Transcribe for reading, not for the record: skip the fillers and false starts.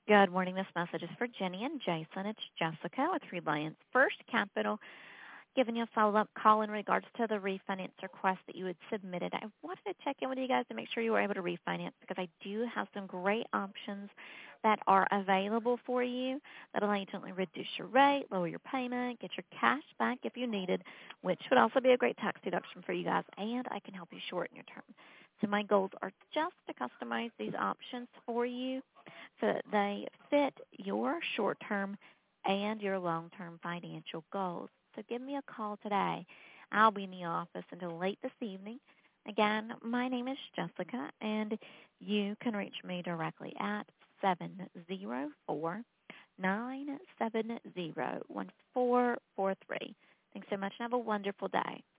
Good morning. This message is for Jenny and Jason. It's Jessica with Reliance First Capital giving you a follow-up call in regards to the refinance request that you had submitted. I wanted to check in with you guys to make sure you were able to refinance because I do have some great options that are available for you that allow you to reduce your rate, lower your payment, get your cash back if you needed, which would also be a great tax deduction for you guys, and I can help you shorten your term. So my goals are just to customize these options for you so that they fit your short-term and your long-term financial goals. So give me a call today. I'll be in the office until late this evening. Again, my name is Jessica, and you can reach me directly at 704-970-1443. Thanks so much, and have a wonderful day.